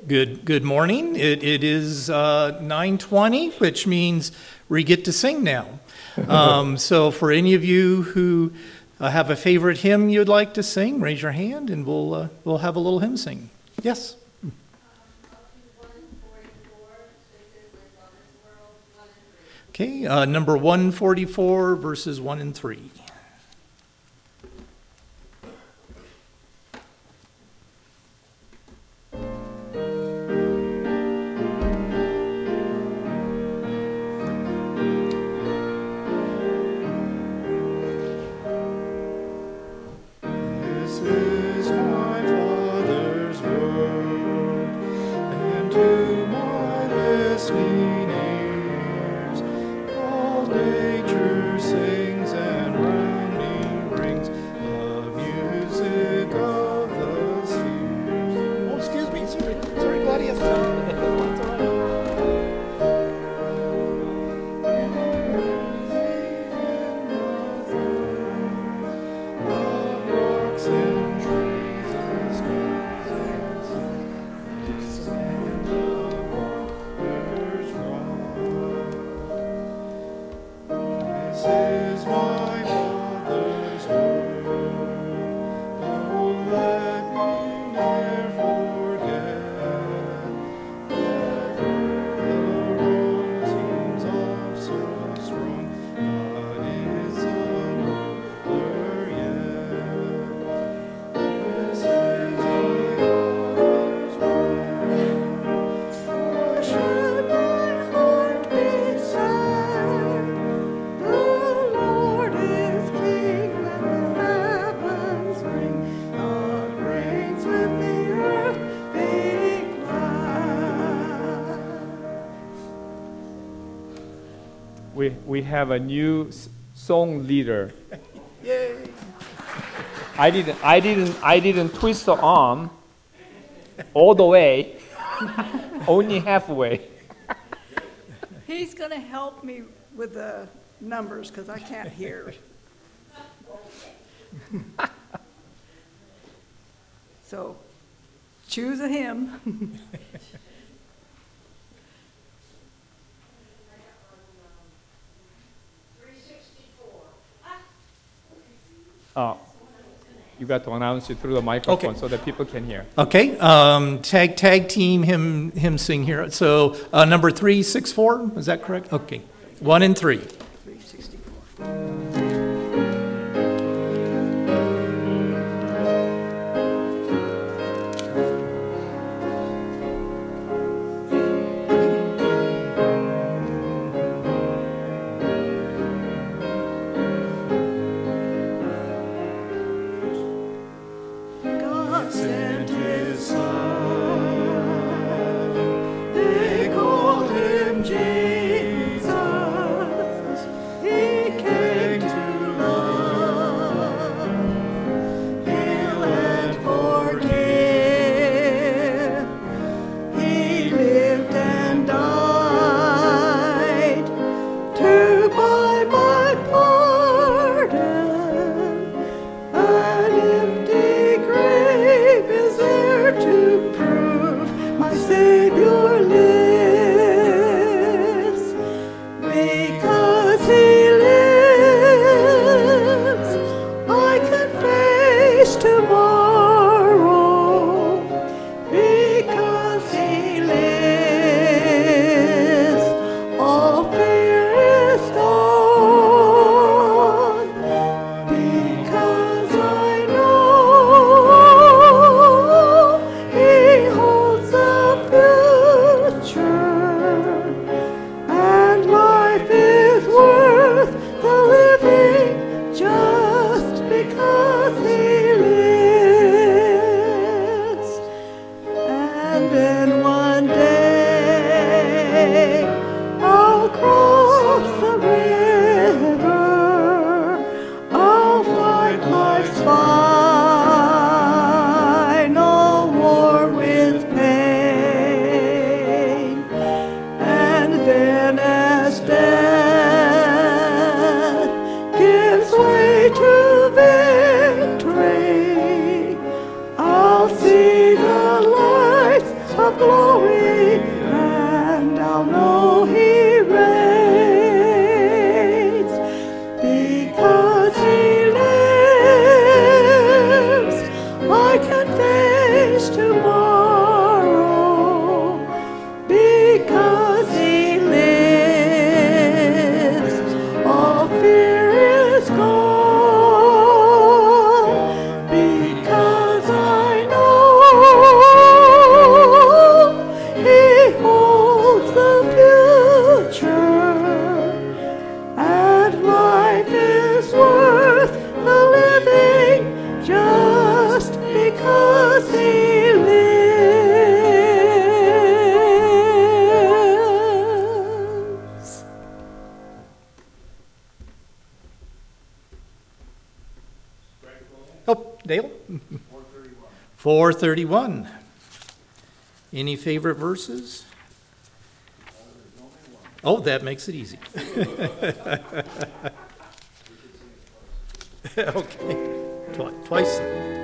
Good morning. It is 9:20, which means we get to sing now. So for any of you who have a favorite hymn you'd like to sing, raise your hand and we'll have a little hymn sing. Yes. Okay, number 144, verses 1 and 3. We have a new song leader. Yay! I didn't twist the arm all the way, only halfway. He's going to help me with the numbers because I can't hear. So, choose a hymn. You got to announce it through the microphone Okay. so that people can hear. Okay, tag team him sing here. So number 364, is that correct? Okay, 1 and 3. 364. Jesus, he came. 431. Any favorite verses? Oh, that makes it easy. Okay, twice.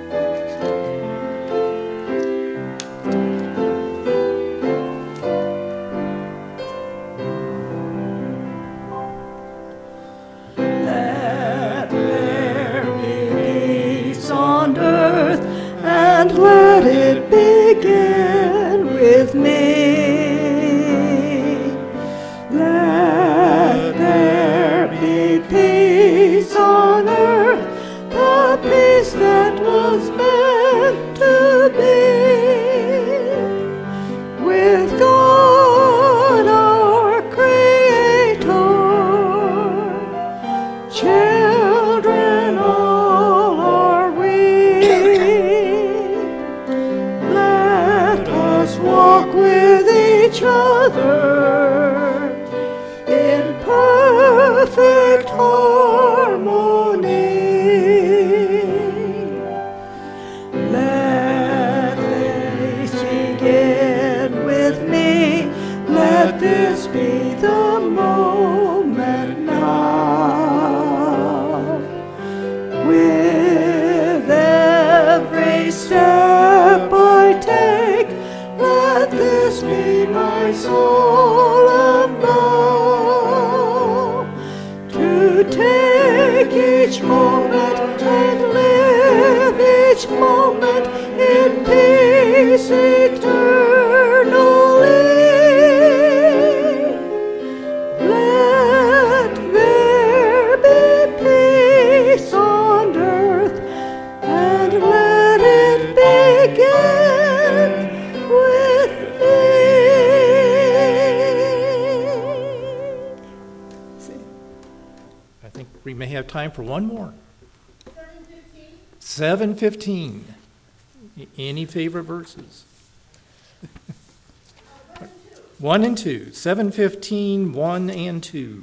Let there be peace on earth, and let it begin with me. Let there be peace on earth, the peace that was meant to be, with God our Creator. Children all are we. Let us walk with each other in perfect harmony. Let this begin with me. Let this be the moment now. With every step I take, let this be my solemn vow, to take each moment and live each moment in peace eternally. Let there be peace on earth, and let it begin with me. I think we may have time for one more. 7:15. Any favorite verses? 1 and 2. 7:15, 1 and 2.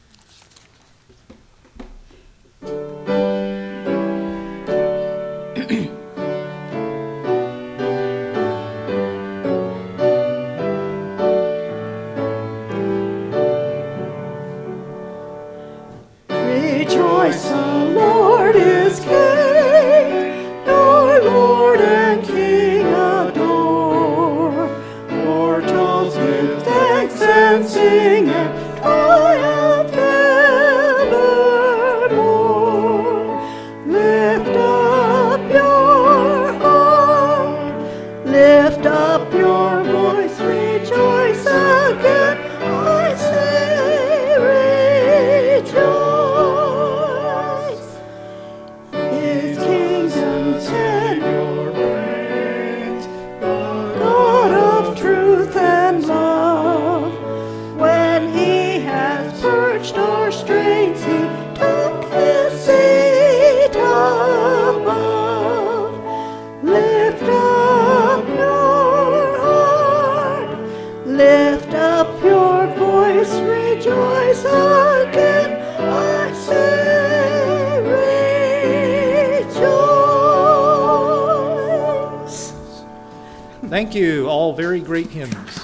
Rejoice, the Lord is King, our Lord and King adore. Mortals give thanks and sing and triumph evermore. Lift up your heart, lift up your voice, rejoice again, I say rejoice. His kingdom's in your reign, God of truth and love. When he has purged our straits, he took his seat above. Lift up your heart, lift up your voice, rejoice again, I say rejoice. Thank you. All very great hymns.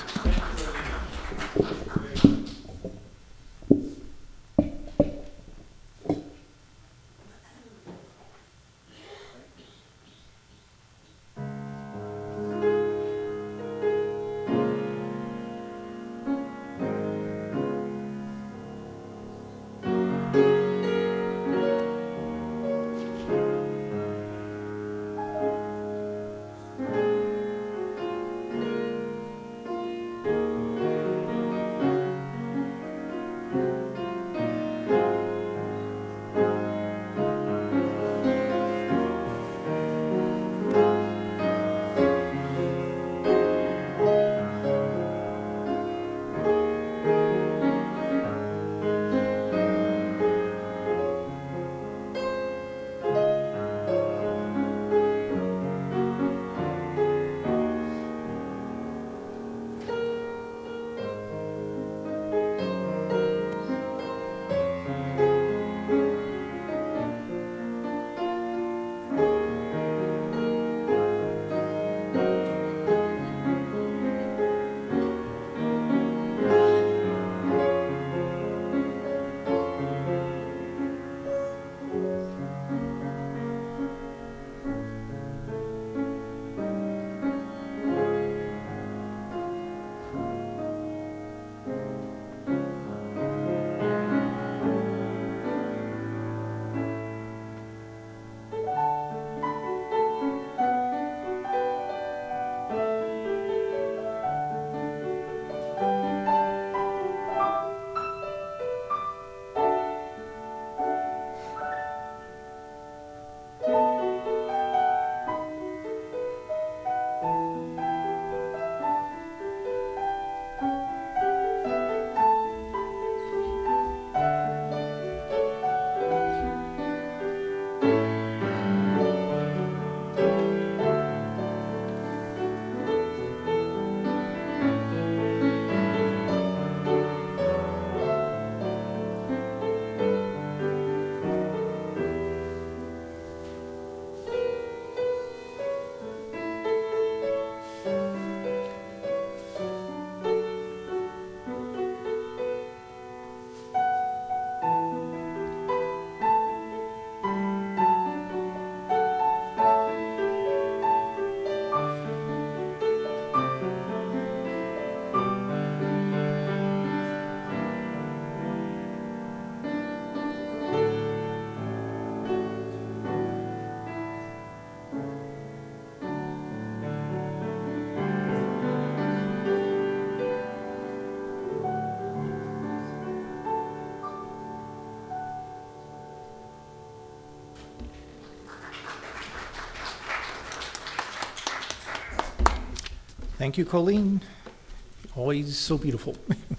Thank you, Colleen. Always so beautiful.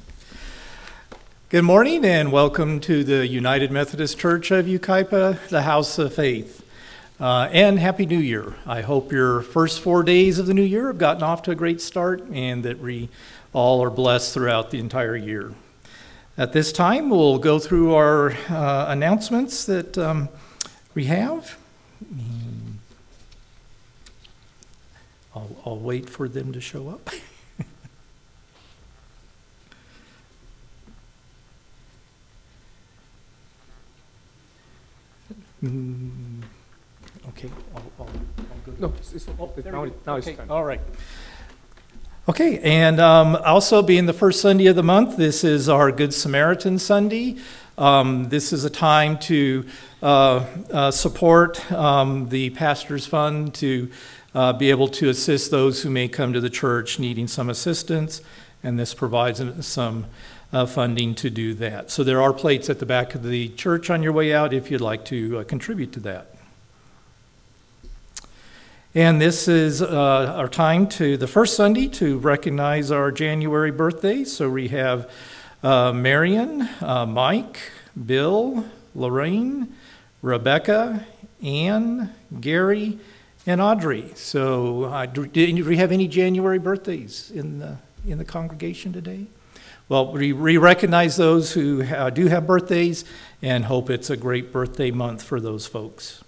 Good morning and welcome to the United Methodist Church of Yucaipa, the House of Faith. And Happy New Year. I hope your first 4 days of the new year have gotten off to a great start and that we all are blessed throughout the entire year. At this time, we'll go through our announcements that we have. I'll wait for them to show up. Okay, I'll go. No, now it's Okay, time. all right. Okay, and also being the first Sunday of the month, this is our Good Samaritan Sunday. This is a time to support the Pastor's Fund to be able to assist those who may come to the church needing some assistance, and this provides some funding to do that. So there are plates at the back of the church on your way out if you'd like to contribute to that. And this is our time to the first Sunday to recognize our January birthdays. So we have Marion, Mike, Bill, Lorraine, Rebecca, Ann, Gary, and Audrey. So do we have any January birthdays in the congregation today? Well, we recognize those who do have birthdays and hope it's a great birthday month for those folks.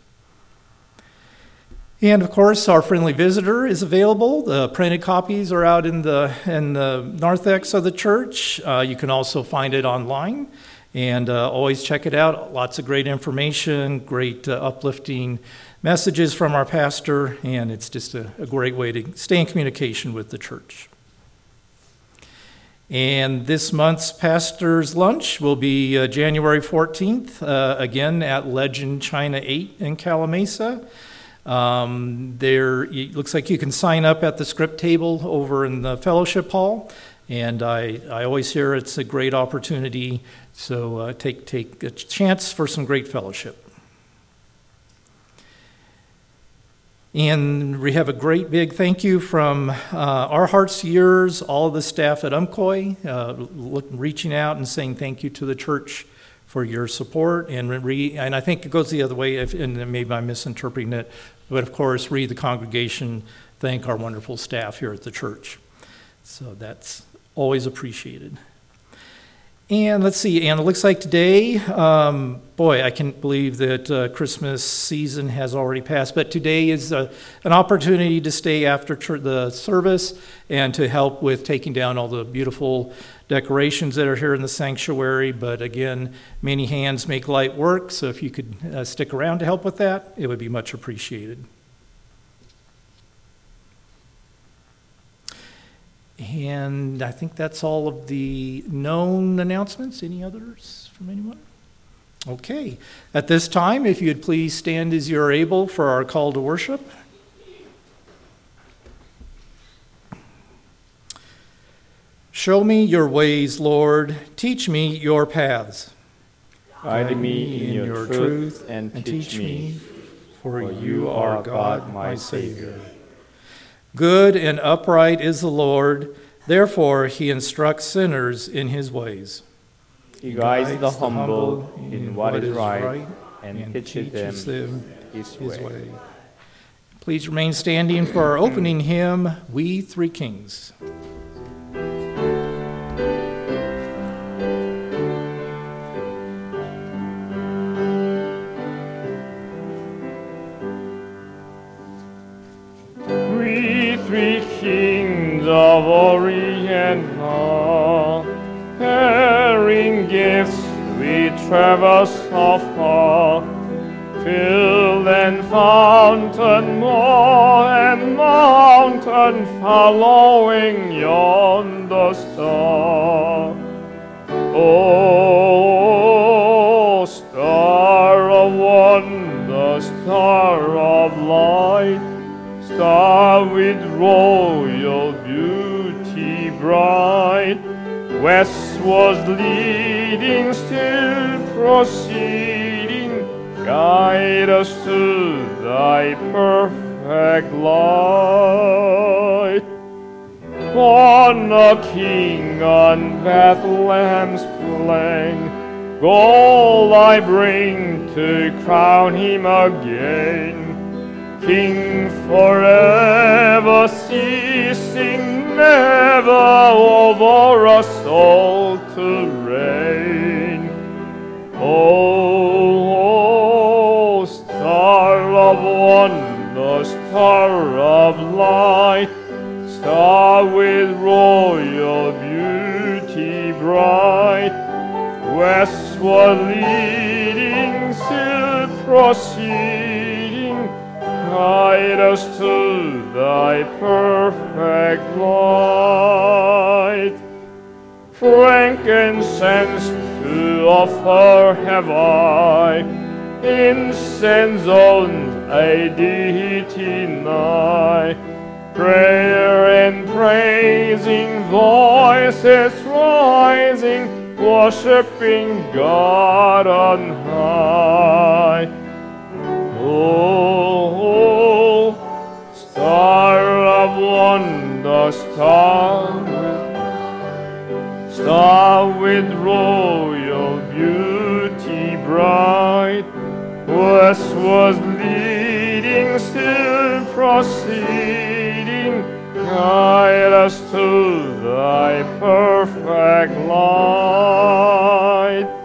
And of course, our friendly visitor is available. The printed copies are out in the narthex of the church. You can also find it online, and always check it out. Lots of great information, great uplifting messages from our pastor, and it's just a great way to stay in communication with the church. And this month's pastor's lunch will be January 14th, again at Legend China 8 in Calamasa. It looks like you can sign up at the script table over in the fellowship hall, and I always hear it's a great opportunity, so take a chance for some great fellowship. And we have a great big thank you from our hearts to yours, all of the staff at Umpqua, reaching out and saying thank you to the church for your support. And I think it goes the other way, and maybe I'm misinterpreting it, but of course, the congregation thank our wonderful staff here at the church. So that's always appreciated. And let's see, and it looks like today, I can't believe that Christmas season has already passed, but today is an opportunity to stay after the service and to help with taking down all the beautiful decorations that are here in the sanctuary. But again, many hands make light work, so if you could stick around to help with that, it would be much appreciated. And I think that's all of the known announcements. Any others from anyone? Okay. At this time, if you'd please stand as you're able for our call to worship. Show me your ways, Lord. Teach me your paths. Guide me in your truth and teach me, for you are God, my Savior. Good and upright is the Lord, therefore he instructs sinners in his ways. He guides the humble in what is right and teaches them his way. Please remain standing for our opening hymn, We Three Kings. Three kings of Orient, bearing gifts we traverse afar, field and fountain, moor and mountain, following yonder star. Oh, star of wonder, star of light, star with royal beauty bright, westwards leading, still proceeding, guide us to thy perfect light. born a king on Bethlehem's plain. Gold I bring to crown him again. King forever ceasing, never over us all to reign. Oh, star of wonder, star of light, star with royal beauty bright, westward leading, still proceeding, guide us to thy perfect light. Frankincense to offer have I, incense owns a deity nigh. Prayer and praising voices rising, worshiping God on high. Oh, star of wonder, star with royal beauty bright, westward leading, still proceeding, guide us to thy perfect light.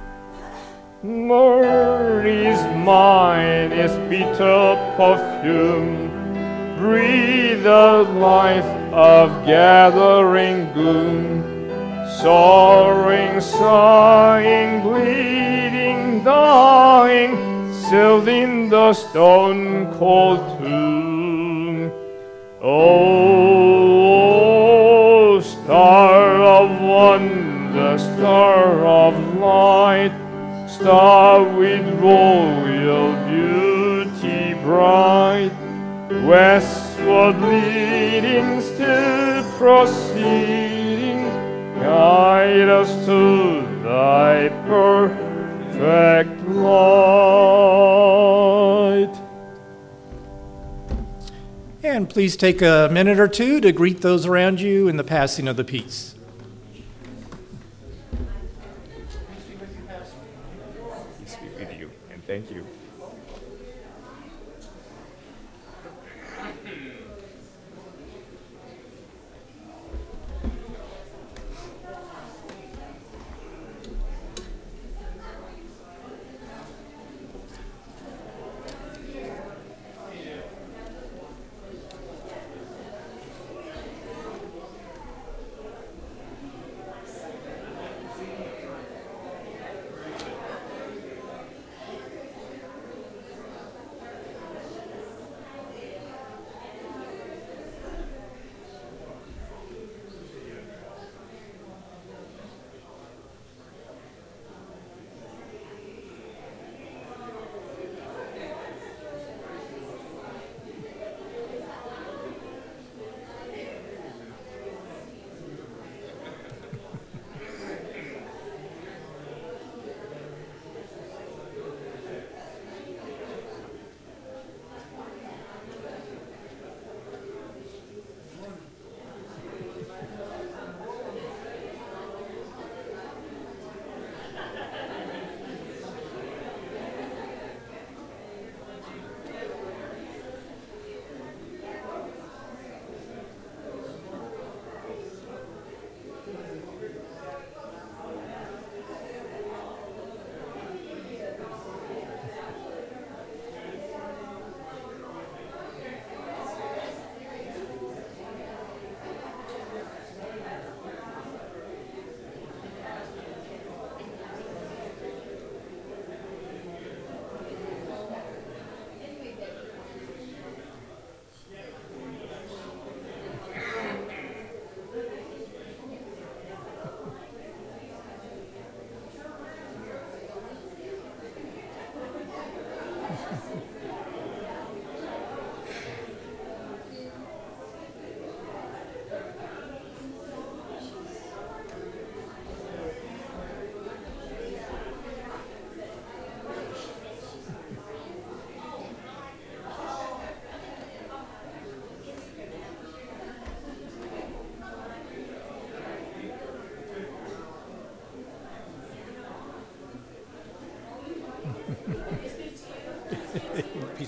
Mary's mind is bitter perfume, breathe the life of gathering gloom, soaring, sighing, bleeding, dying, sealed in the stone-cold tomb. Oh, star of wonder, star of light, star with royal beauty bright, westward leading, still proceeding, guide us to thy perfect light. And please take a minute or two to greet those around you in the passing of the peace. Peace be with you, and thank you.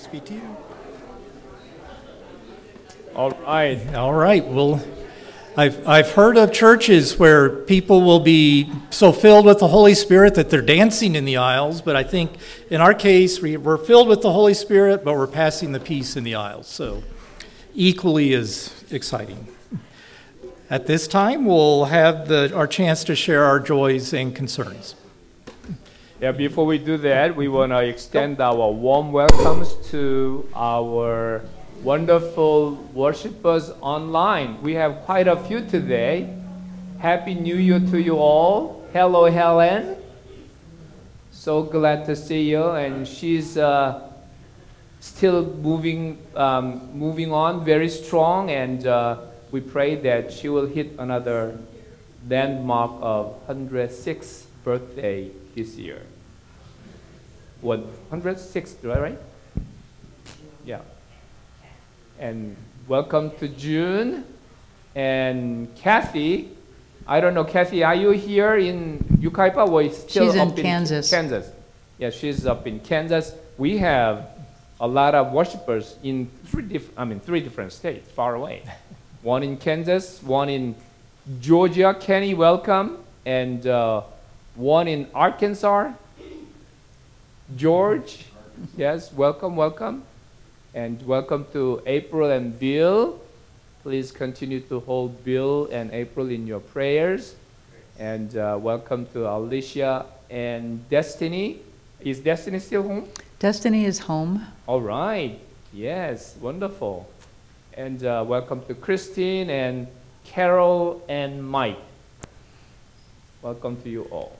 be to you. All right. All right. Well, I've heard of churches where people will be so filled with the Holy Spirit that they're dancing in the aisles, but I think in our case, we're filled with the Holy Spirit, but we're passing the peace in the aisles. So equally as exciting. At this time, we'll have our chance to share our joys and concerns. Yeah, before we do that, we want to extend our warm welcomes to our wonderful worshipers online. We have quite a few today. Happy New Year to you all. Hello, Helen. So glad to see you. And she's still moving on very strong, and we pray that she will hit another landmark of 106th birthday this year. What, 106th, right? Yeah. And welcome to June and Kathy. I don't know, Kathy, are you here in Yucaipa or still she's up in Kansas? Kansas. Yeah, she's up in Kansas. We have a lot of worshipers in three different states, far away. One in Kansas, one in Georgia. Kenny, welcome. And one in Arkansas. George, yes, welcome. And welcome to April and Bill. Please continue to hold Bill and April in your prayers. And welcome to Alicia and Destiny. Is Destiny still home? Destiny is home. All right. Yes, wonderful. And welcome to Christine and Carol and Mike. Welcome to you all.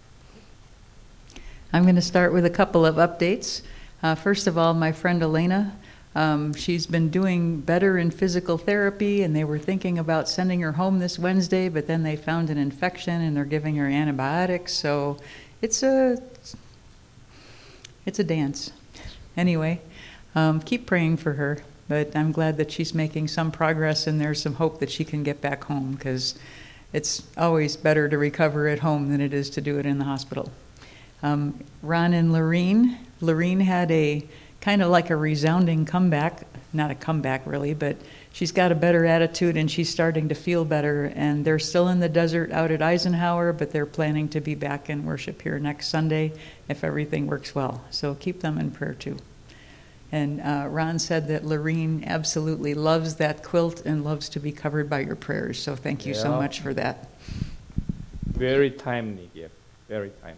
I'm going to start with a couple of updates. First of all, my friend Elena, she's been doing better in physical therapy, and they were thinking about sending her home this Wednesday, but then they found an infection and they're giving her antibiotics. So it's a dance. Anyway, keep praying for her. But I'm glad that she's making some progress, and there's some hope that she can get back home, because it's always better to recover at home than it is to do it in the hospital. Ron and Lorene. Lorene had a kind of like a resounding comeback. Not a comeback really, but she's got a better attitude and she's starting to feel better. And they're still in the desert out at Eisenhower, but they're planning to be back in worship here next Sunday if everything works well. So keep them in prayer too. And Ron said that Lorene absolutely loves that quilt and loves to be covered by your prayers. So thank you so much for that. Very timely gift. Very timely.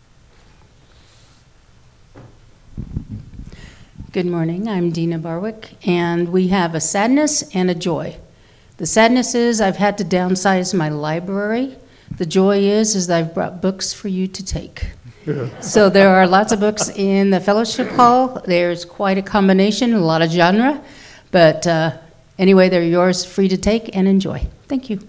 Good morning, I'm Dina Barwick, and we have a sadness and a joy. The sadness is I've had to downsize my library. The joy is I've brought books for you to take. So there are lots of books in the fellowship hall. There's quite a combination, a lot of genre, but anyway, they're yours, free to take and enjoy. Thank you.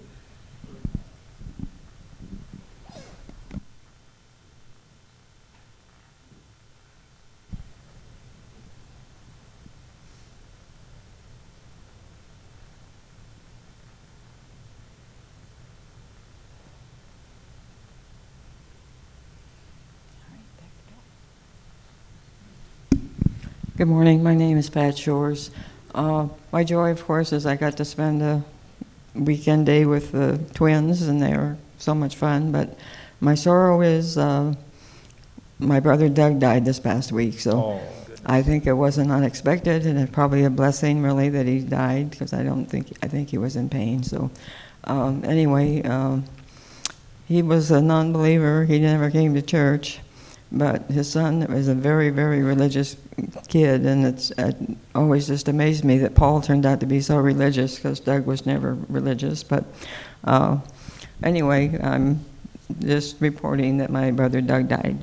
Good morning. My name is Pat Shores. My joy, of course, is I got to spend a weekend day with the twins, and they were so much fun. But my sorrow is my brother Doug died this past week, so I think it wasn't unexpected, and it's probably a blessing, really, that he died, because I think he was in pain. So anyway, he was a non-believer. He never came to church. But his son is a very, very religious kid, and it's always just amazed me that Paul turned out to be so religious, because Doug was never religious. But anyway, I'm just reporting that my brother Doug died.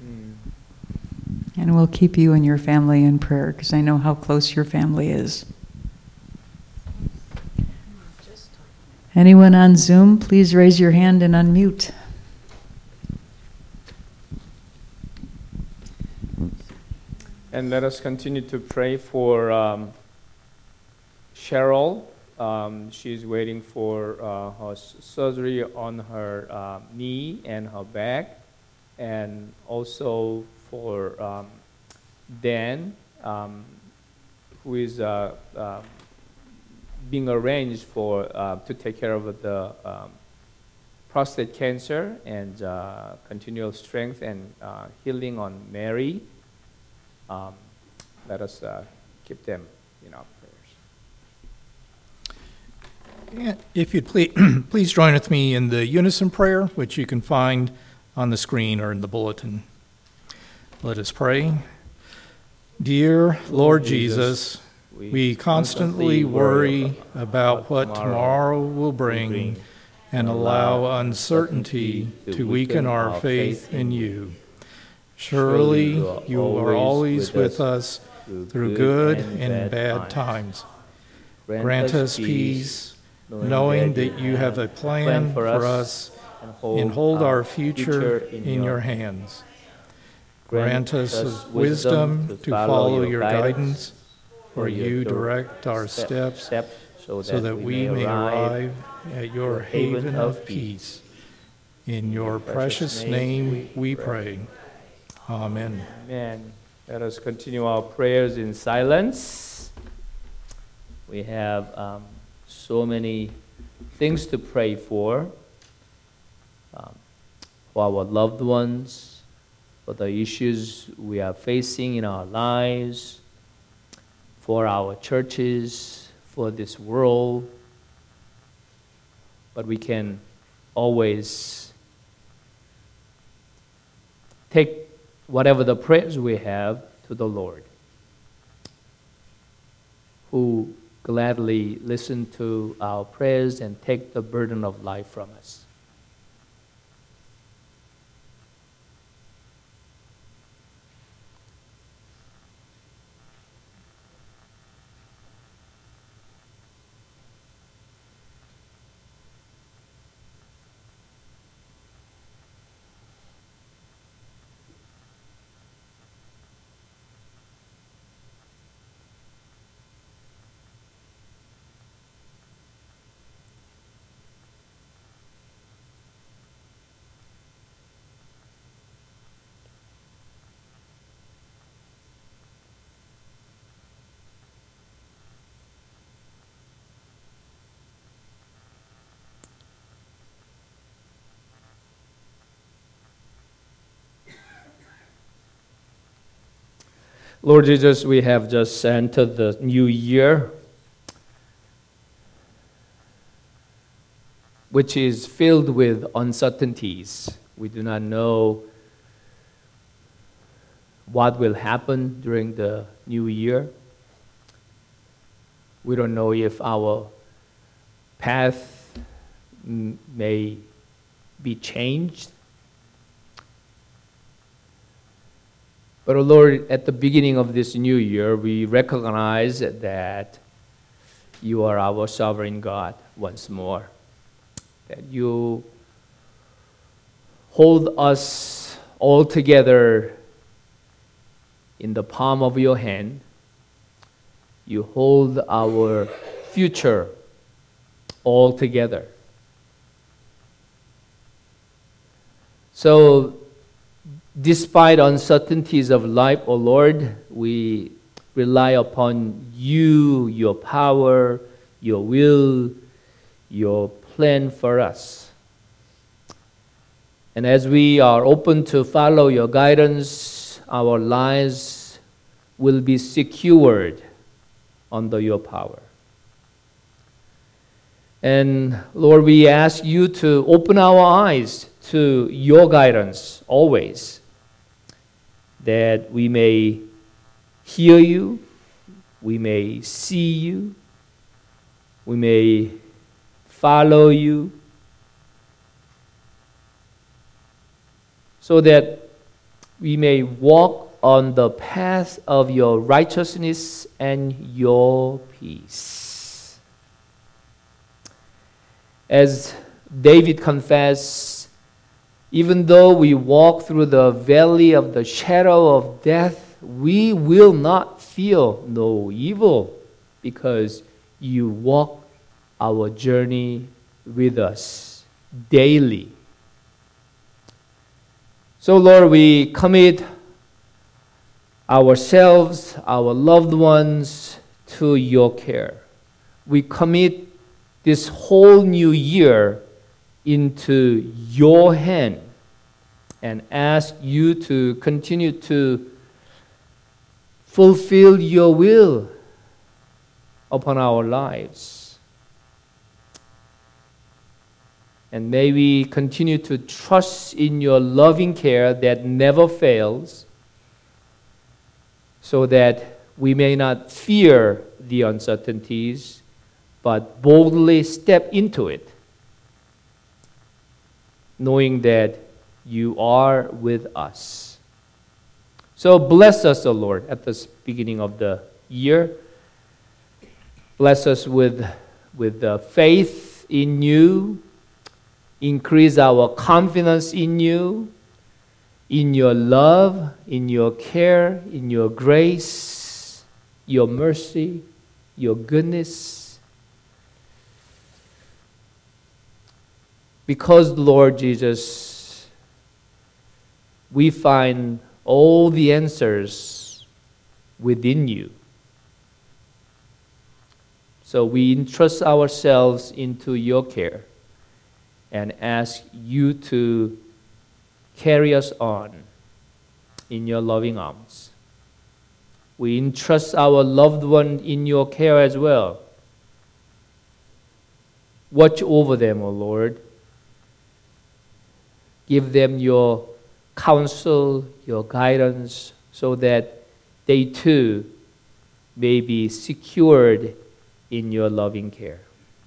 And we'll keep you and your family in prayer, because I know how close your family is. Anyone on Zoom, please raise your hand and unmute. And let us continue to pray for Cheryl. She's waiting for her surgery on her knee and her back. And also for Dan. who is being arranged for to take care of the prostate cancer, and continual strength and healing on Mary. Let us keep them in our prayers. Yeah, if you'd please join with me in the unison prayer, which you can find on the screen or in the bulletin. Let us pray. Dear Lord Jesus, we constantly worry about what tomorrow will bring and allow uncertainty to weaken our faith in you. Surely you are always with us through good and bad times. Grant us peace, knowing that you have a plan for us and hold our future in your hands. Grant us wisdom to follow your guidance, for you direct our steps so that we may arrive at your haven of peace. In your precious name we pray. Amen. Amen. Let us continue our prayers in silence. We have so many things to pray for our loved ones, for the issues we are facing in our lives, for our churches, for this world. But we can always take whatever the prayers we have to the Lord, who gladly listen to our prayers and take the burden of life from us. Lord Jesus, we have just entered the new year, which is filled with uncertainties. We do not know what will happen during the new year. We don't know if our path may be changed. But, oh Lord, at the beginning of this new year, we recognize that you are our sovereign God once more, that you hold us all together in the palm of your hand. You hold our future all together. So, despite uncertainties of life, O Lord, we rely upon you, your power, your will, your plan for us. And as we are open to follow your guidance, our lives will be secured under your power. And Lord, we ask you to open our eyes to your guidance always, that we may hear you, we may see you, we may follow you, so that we may walk on the path of your righteousness and your peace. As David confessed, even though we walk through the valley of the shadow of death, we will not fear no evil, because you walk our journey with us daily. So, Lord, we commit ourselves, our loved ones, to your care. We commit this whole new year into your hand and ask you to continue to fulfill your will upon our lives. And may we continue to trust in your loving care that never fails, so that we may not fear the uncertainties, but boldly step into it, knowing that you are with us. So bless us, O Lord, at the beginning of the year. Bless us with faith in you. Increase our confidence in you, in your love, in your care, in your grace, your mercy, your goodness. Because, Lord Jesus, we find all the answers within you. So we entrust ourselves into your care and ask you to carry us on in your loving arms. We entrust our loved one in your care as well. Watch over them, O Lord. Give them your counsel, your guidance, so that they too may be secured in your loving care.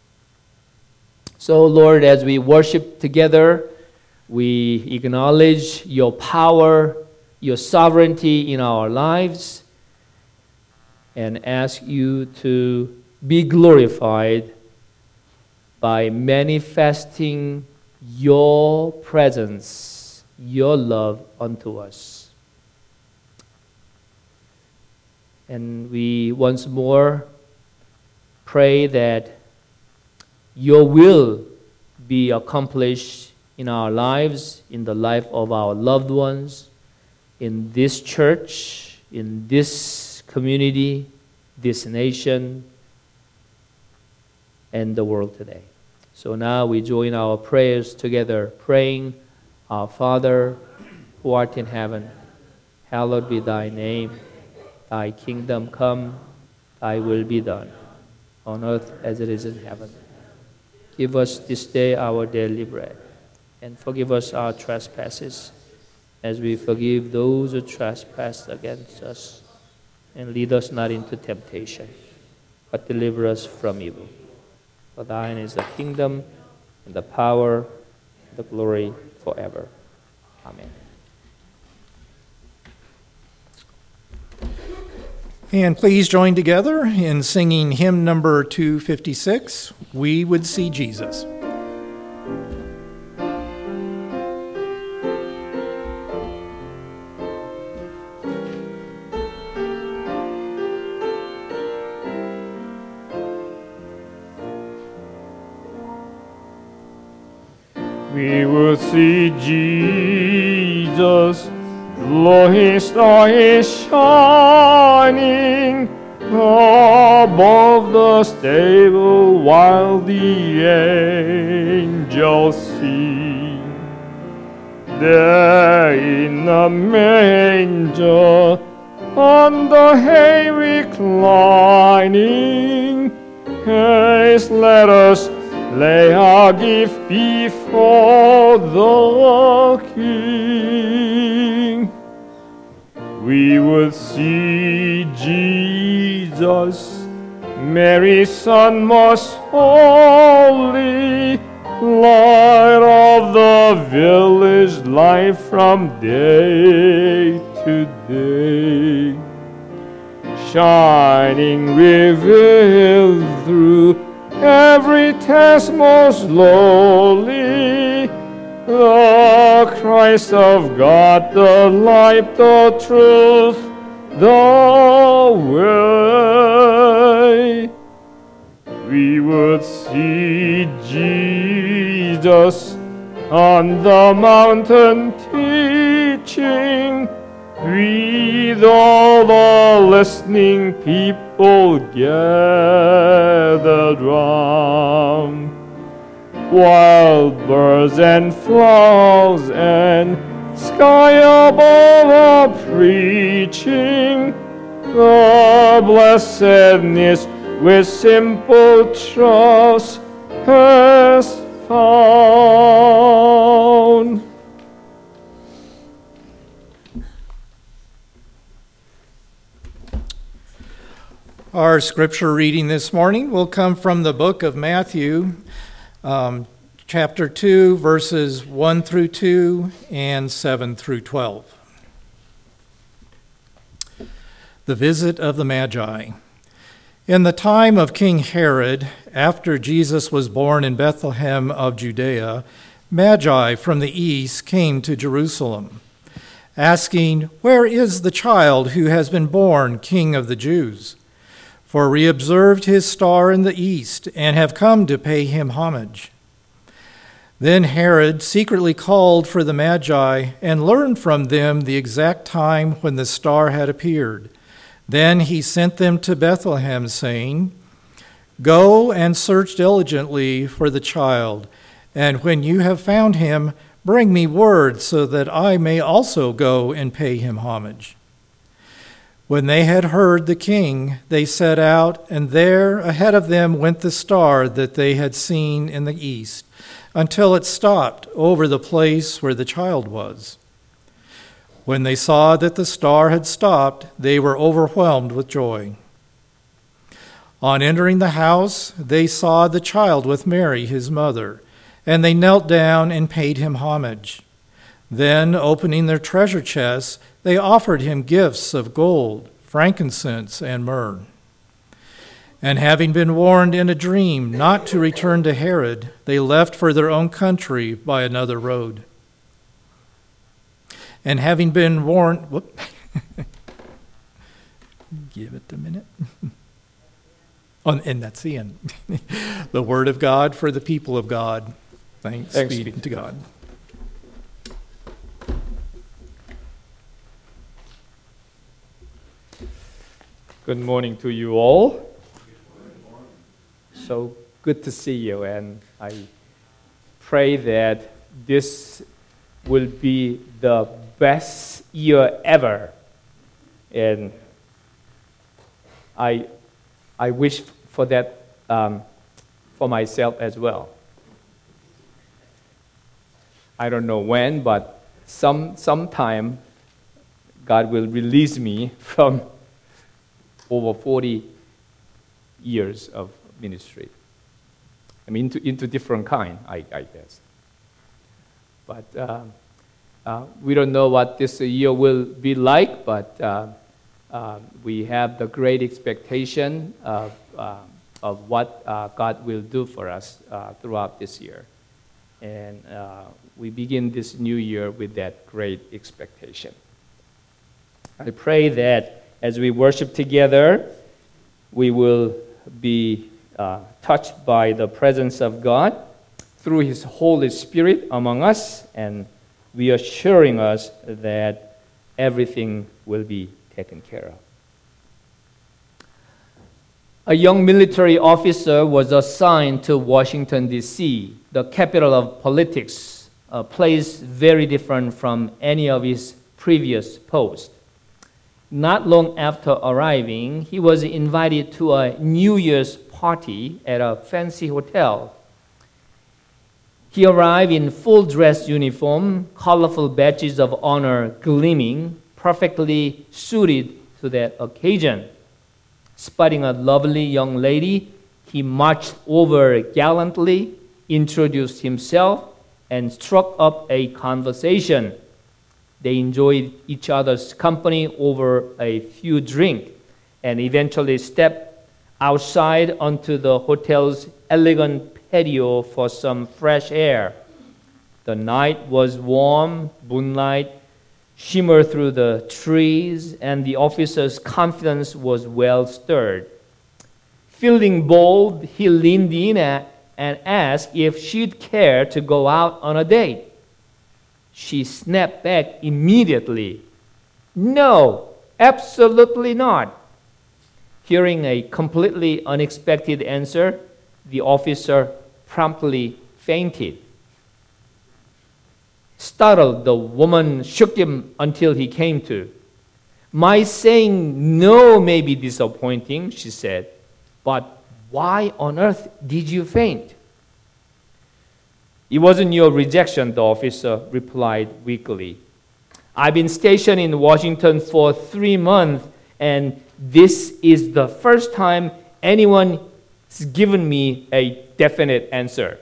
So, Lord, as we worship together, we acknowledge your power, your sovereignty in our lives, and ask you to be glorified by manifesting your presence, your love unto us. And we once more pray that your will be accomplished in our lives, in the life of our loved ones, in this church, in this community, this nation, and the world today. So now we join our prayers together, praying, Our Father, who art in heaven, hallowed be thy name. Thy kingdom come, thy will be done, on earth as it is in heaven. Give us this day our daily bread, and forgive us our trespasses, as we forgive those who trespass against us. And lead us not into temptation, but deliver us from evil. For thine is the kingdom, and the power, and the glory forever. Amen. And please join together in singing hymn number 256, We Would See Jesus. We will see Jesus, though his star is shining above the stable, while the angels sing. There in the manger, on the hay reclining, haste, let us lay our gift before the King. We will see Jesus, Mary's Son most holy, light of the village life from day to day, shining revealed through every task most lowly, the Christ of God, the light, the truth, the way. We would see Jesus on the mountain teaching, With all the listening people gathered round, wild birds and flowers and sky above are preaching the blessedness with simple trust has found. Our scripture reading this morning will come from the book of Matthew, chapter 2, verses 1 through 2 and 7 through 12. The visit of the Magi. In the time of King Herod, after Jesus was born in Bethlehem of Judea, Magi from the east came to Jerusalem, asking, "Where is the child who has been born King of the Jews? For we observed his star in the east and have come to pay him homage." Then Herod secretly called for the Magi and learned from them the exact time when the star had appeared. Then he sent them to Bethlehem, saying, "Go and search diligently for the child, and when you have found him, bring me word so that I may also go and pay him homage." When they had heard the king, they set out, and there ahead of them went the star that they had seen in the east, until it stopped over the place where the child was. When they saw that the star had stopped, they were overwhelmed with joy. On entering the house, they saw the child with Mary, his mother, and they knelt down and paid him homage. Then, opening their treasure chests, they offered him gifts of gold, frankincense, and myrrh. And having been warned in a dream not to return to Herod, they left for their own country by another road. And having been warned, give it a minute. And that's the end. The word of God for the people of God. Thanks be to God. Good morning to you all. So good to see you, and I pray that this will be the best year ever. And I wish for that for myself as well. I don't know when, but sometime God will release me from over 40 years of ministry. I mean, into different kind, I guess. But we don't know what this year will be like, but we have the great expectation of what God will do for us throughout this year. And we begin this new year with that great expectation. I pray that as we worship together, we will be touched by the presence of God through His Holy Spirit among us, and reassuring us that everything will be taken care of. A young military officer was assigned to Washington, D.C., the capital of politics, a place very different from any of his previous posts. Not long after arriving, he was invited to a New Year's party at a fancy hotel. He arrived in full dress uniform, colorful badges of honor gleaming, perfectly suited to that occasion. Spotting a lovely young lady, he marched over gallantly, introduced himself, and struck up a conversation. They enjoyed each other's company over a few drinks and eventually stepped outside onto the hotel's elegant patio for some fresh air. The night was warm, moonlight shimmered through the trees, and the officer's confidence was well stirred. Feeling bold, he leaned in and asked if she'd care to go out on a date. She snapped back immediately. No, absolutely not. Hearing a completely unexpected answer, the officer promptly fainted. Startled, the woman shook him until he came to. My saying no may be disappointing, she said, but why on earth did you faint? It wasn't your rejection, the officer replied weakly. I've been stationed in Washington for 3 months, and this is the first time anyone's given me a definite answer.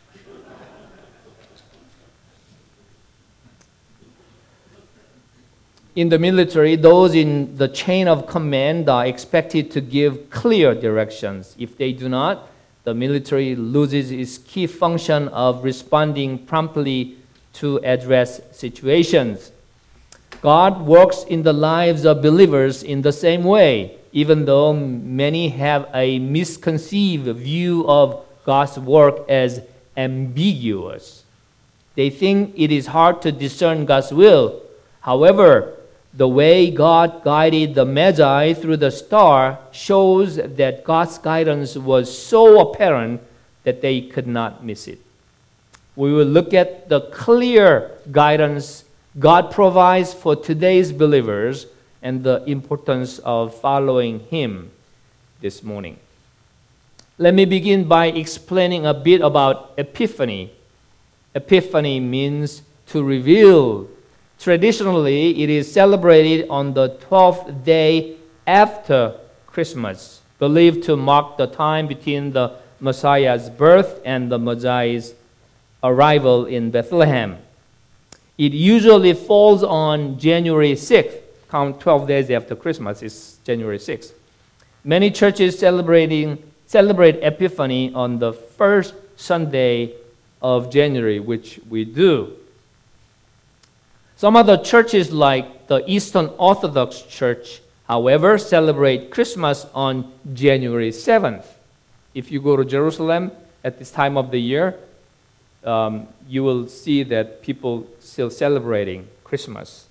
In the military, those in the chain of command are expected to give clear directions. If they do not, the military loses its key function of responding promptly to address situations. God works in the lives of believers in the same way, even though many have a misconceived view of God's work as ambiguous. They think it is hard to discern God's will. However, the way God guided the Magi through the star shows that God's guidance was so apparent that they could not miss it. We will look at the clear guidance God provides for today's believers and the importance of following Him this morning. Let me begin by explaining a bit about Epiphany. Epiphany means to reveal. Traditionally, it is celebrated on the 12th day after Christmas, believed to mark the time between the Messiah's birth and the Magi's arrival in Bethlehem. It usually falls on January 6th. Count 12 days after Christmas is January 6th. Many churches celebrate Epiphany on the first Sunday of January, which we do. Some other churches, like the Eastern Orthodox Church, however, celebrate Christmas on January 7th. If you go to Jerusalem at this time of the year, you will see that people still celebrating Christmas.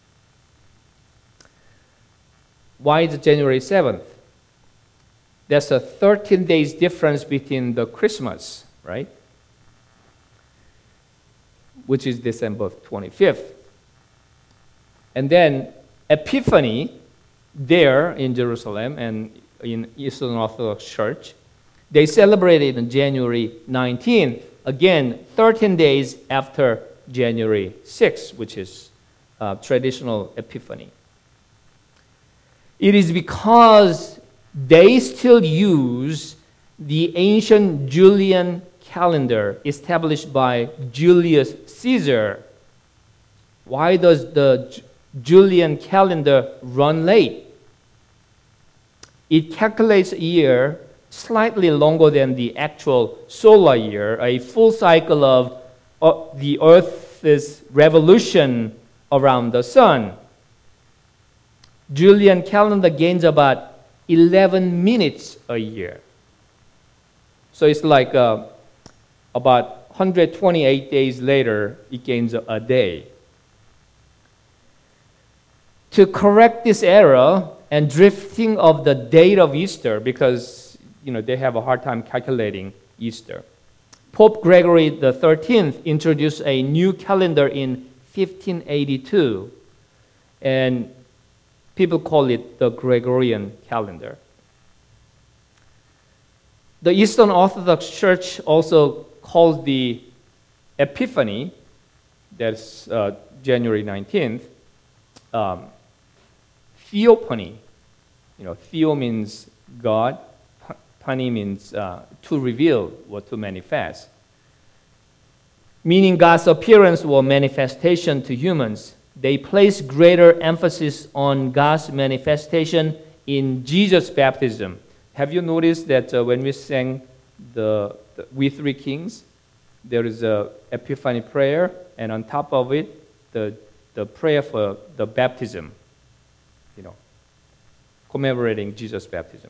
Why is it January 7th? There's a 13 days difference between the Christmas, right? Which is December 25th. And then Epiphany, there in Jerusalem and in Eastern Orthodox Church, they celebrated on January 19th, again 13 days after January 6th, which is traditional Epiphany. It is because they still use the ancient Julian calendar established by Julius Caesar. Why does the Julian calendar run late? It calculates a year slightly longer than the actual solar year, a full cycle of the Earth's revolution around the sun. Julian calendar gains about 11 minutes a year. So it's like about 128 days later, it gains a day. To correct this error and drifting of the date of Easter, because they have a hard time calculating Easter, Pope Gregory XIII introduced a new calendar in 1582, and people call it the Gregorian calendar. The Eastern Orthodox Church also calls the Epiphany, that's January 19th, Theophany. Theo means God, Phany means to reveal or to manifest, meaning God's appearance or manifestation to humans. They place greater emphasis on God's manifestation in Jesus' baptism. Have you noticed that when we sang the We Three Kings, there is a Epiphany prayer, and on top of it, the prayer for the baptism, commemorating Jesus' baptism.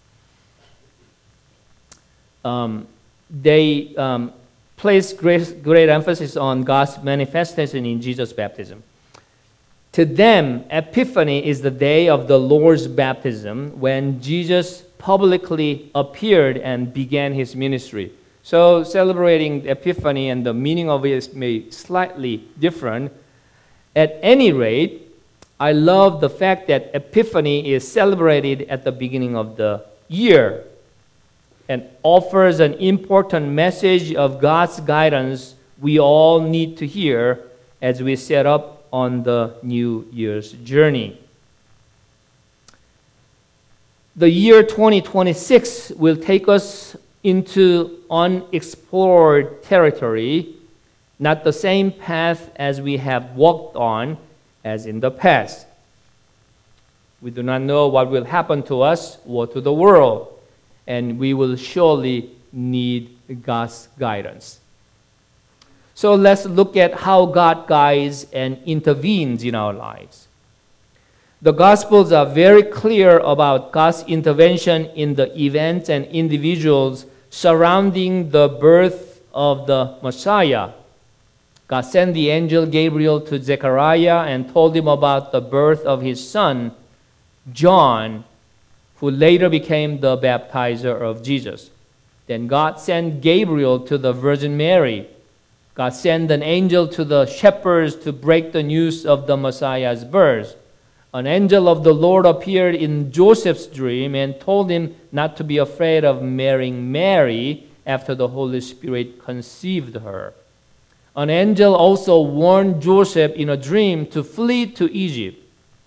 They place great emphasis on God's manifestation in Jesus' baptism. To them, Epiphany is the day of the Lord's baptism when Jesus publicly appeared and began his ministry. So celebrating Epiphany and the meaning of it may be slightly different. At any rate, I love the fact that Epiphany is celebrated at the beginning of the year and offers an important message of God's guidance we all need to hear as we set up on the New Year's journey. The year 2026 will take us into unexplored territory, not the same path as we have walked on as in the past. We do not know what will happen to us or to the world, and we will surely need God's guidance. So let's look at how God guides and intervenes in our lives. The Gospels are very clear about God's intervention in the events and individuals surrounding the birth of the Messiah. God sent the angel Gabriel to Zechariah and told him about the birth of his son, John, who later became the baptizer of Jesus. Then God sent Gabriel to the Virgin Mary. God sent an angel to the shepherds to break the news of the Messiah's birth. An angel of the Lord appeared in Joseph's dream and told him not to be afraid of marrying Mary after the Holy Spirit conceived her. An angel also warned Joseph in a dream to flee to Egypt.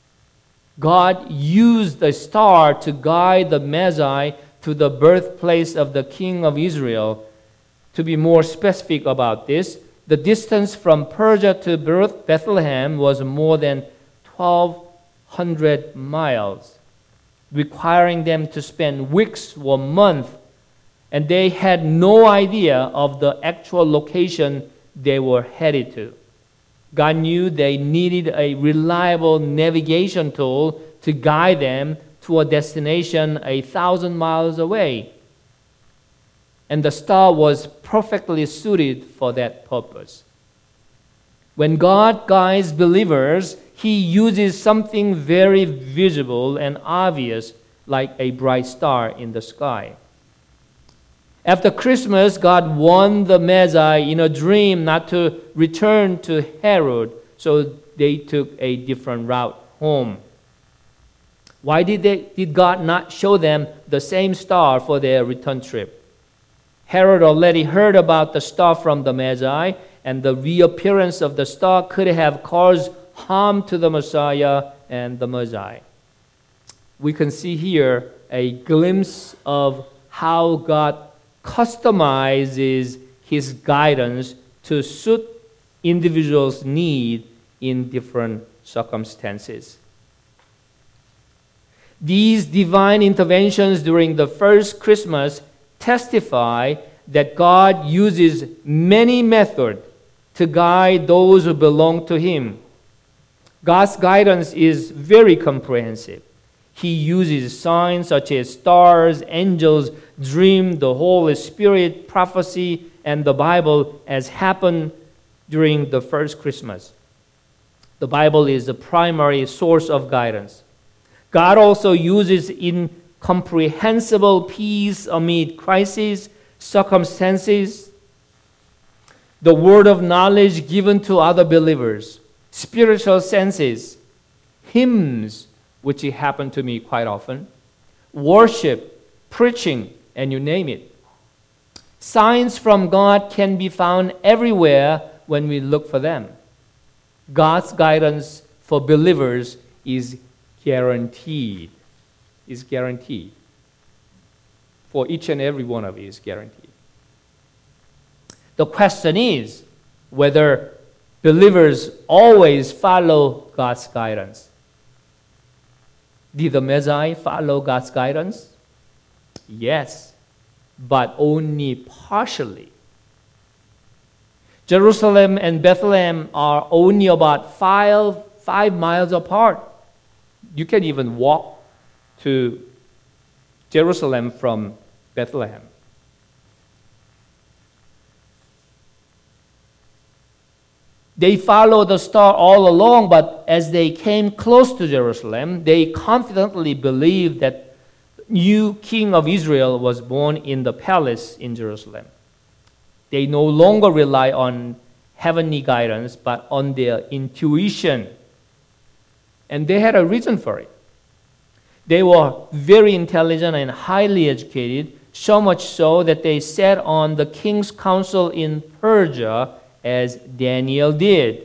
God used a star to guide the Magi to the birthplace of the King of Israel. To be more specific about this, the distance from Persia to Bethlehem was more than 1,200 miles, requiring them to spend weeks or months, and they had no idea of the actual location they were headed to. God knew they needed a reliable navigation tool to guide them to a destination 1,000 miles away. And the star was perfectly suited for that purpose. When God guides believers, He uses something very visible and obvious, like a bright star in the sky. After Christmas, God warned the Magi in a dream not to return to Herod, so they took a different route home. Why did God not show them the same star for their return trip? Herod already heard about the star from the Magi, and the reappearance of the star could have caused harm to the Messiah and the Magi. We can see here a glimpse of how God customizes His guidance to suit individuals' need in different circumstances. These divine interventions during the first Christmas testify that God uses many methods to guide those who belong to Him. God's guidance is very comprehensive. He uses signs such as stars, angels, dream, the Holy Spirit, prophecy, and the Bible as happened during the first Christmas. The Bible is the primary source of guidance. God also uses incomprehensible peace amid crises, circumstances, the word of knowledge given to other believers, spiritual senses, hymns, which happen to me quite often, worship, preaching, and you name it. Signs from God can be found everywhere when we look for them. God's guidance for believers is guaranteed. Is guaranteed. For each and every one of you is guaranteed. The question is whether believers always follow God's guidance. Did the Magi follow God's guidance? Yes, but only partially. Jerusalem and Bethlehem are only about 5 miles apart. You can even walk to Jerusalem from Bethlehem. They followed the star all along, but as they came close to Jerusalem, they confidently believed that new king of Israel was born in the palace in Jerusalem. They no longer rely on heavenly guidance, but on their intuition. And they had a reason for it. They were very intelligent and highly educated, so much so that they sat on the king's council in Persia as Daniel did.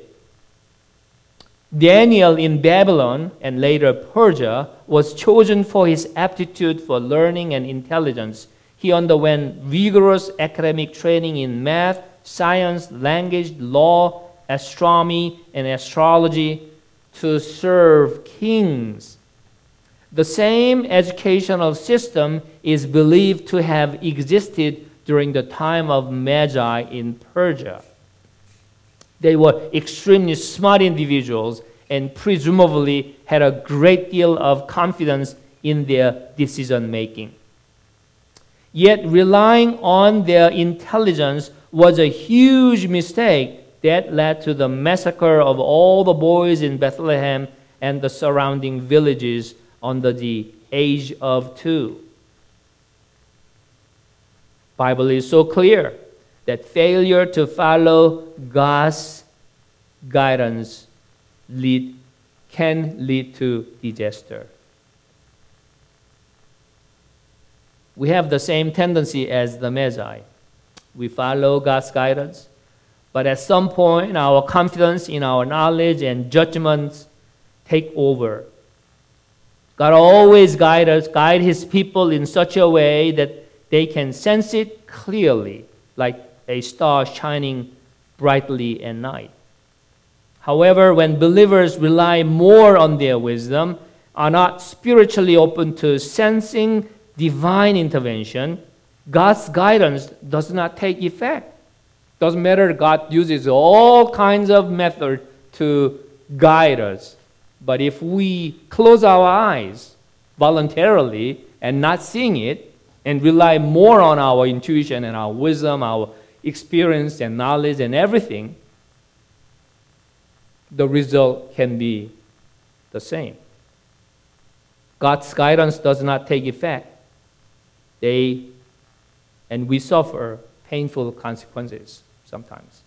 Daniel in Babylon and later Persia was chosen for his aptitude for learning and intelligence. He underwent rigorous academic training in math, science, language, law, astronomy, and astrology to serve kings. The same educational system is believed to have existed during the time of Magi in Persia. They were extremely smart individuals and presumably had a great deal of confidence in their decision making. Yet relying on their intelligence was a huge mistake that led to the massacre of all the boys in Bethlehem and the surrounding villages under the age of 2. Bible is so clear that failure to follow God's guidance can lead to disaster. We have the same tendency as the Magi. We follow God's guidance, but at some point our confidence in our knowledge and judgments take over. God always guide his people in such a way that they can sense it clearly, like a star shining brightly at night. However, when believers rely more on their wisdom, are not spiritually open to sensing divine intervention, God's guidance does not take effect. Doesn't matter, God uses all kinds of methods to guide us. But if we close our eyes voluntarily and not seeing it, and rely more on our intuition and our wisdom, our experience and knowledge and everything, the result can be the same. God's guidance does not take effect. And we suffer painful consequences sometimes.